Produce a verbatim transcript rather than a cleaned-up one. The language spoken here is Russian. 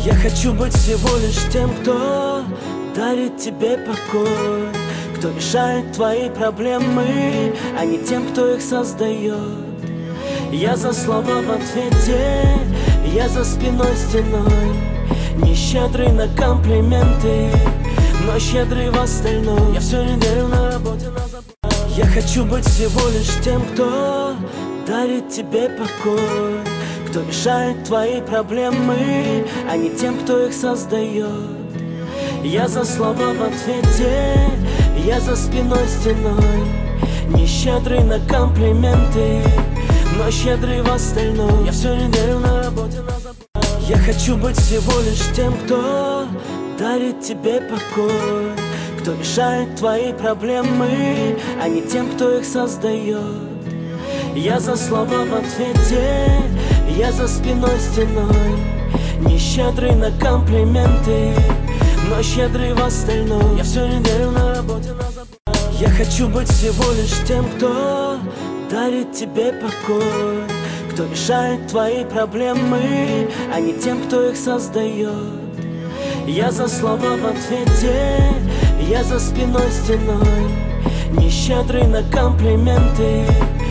Я хочу быть всего лишь тем, кто дарит тебе покой, кто решает твои проблемы, а не тем, кто их создает. Я за слова в ответе, я за спиной стеной, не щедрый на комплименты, но щедрый в остальном. Я всю неделю на работе на заботе. Я хочу быть всего лишь тем, кто дарит тебе покой, кто решает твои проблемы, а не тем, кто их создает. Я за слова в ответе, я за спиной стеной, не щедрый на комплименты, но щедрый в остальном. Я всю неделю на работе на заботе. Я хочу быть всего лишь тем, кто дарит тебе покой, кто решает твои проблемы, а не тем, кто их создает. Я за слова в ответе, я за спиной стеной, не щедрый на комплименты, но щедрый в остальном. Я всю неделю на работе на заботе. Я хочу быть всего лишь тем, кто дарит тебе покой, кто решает твои проблемы, а не тем, кто их создает. Я за слова в ответе, я за спиной стеной, не щедрый на комплименты,